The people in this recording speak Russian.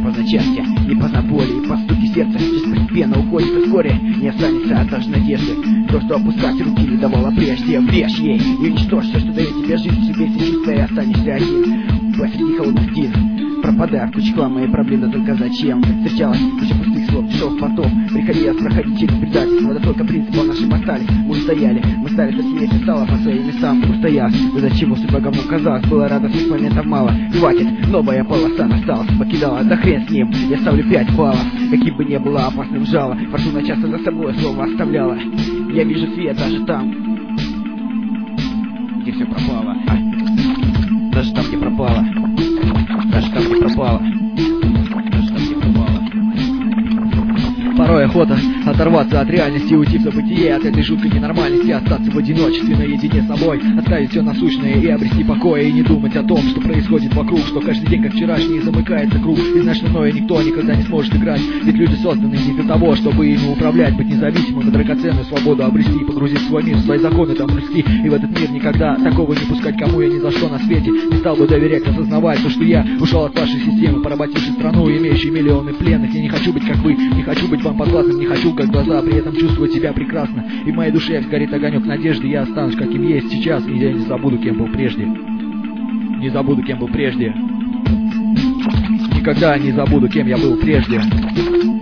познать счастье, не познать боли, и по стуке сердца жизнь постепенно уходит, и вскоре не останется даже надежды. То, что опускать руки не давало прежде, врежь ей и уничтожь все, что дает тебе жизнь, себе все чувства, и останешься один посреди холодных стен. Пропадая в куче хлама и проблемы, только зачем? Встречалась куча пустых слов, шел в поток. Приходилось проходить через предательство, да только принципы нашим остались. Мы стояли, мы стали сильнее, стало по своим местам. Устояв, да зачем судьба говно казалось, было радостных моментов мало. Хватит, новая полоса насталась, покидала, да хрен с ним. Я ставлю 5 баллов, каким бы ни было опасным жало. Фортуна часто за собой слово оставляла. Я вижу свет даже там, где все пропало. Даже там, где пропало. Даже там, где пропало. Даже там, где пропало. Порой охота оторваться от реальности, уйти в забытие, от этой жуткой ненормальности, остаться в одиночестве наедине с собой, оставить все насущное и обрести покой, и не думать о том, что происходит вокруг, что каждый день, как вчерашний, замыкается круг, и знать, что мною никто никогда не сможет играть, ведь люди созданы не для того, чтобы ими управлять, быть независимым, и драгоценную свободу обрести, погрузить в свой мир, свои законы там блюсти, и в этот мир никогда такого не пускать, кому я ни за что на свете не стал бы доверять, осознавать то, что я ушел от вашей системы, поработившей страну, имеющей миллионы пленных. Я не хочу быть как вы, не хочу быть вам подвластным, не хочу как глаза, при этом чувствовать себя прекрасно. И в моей душе горит огонек надежды, я останусь каким есть сейчас, и я не забуду, кем был прежде. Не забуду, кем был прежде. Никогда не забуду, кем я был прежде.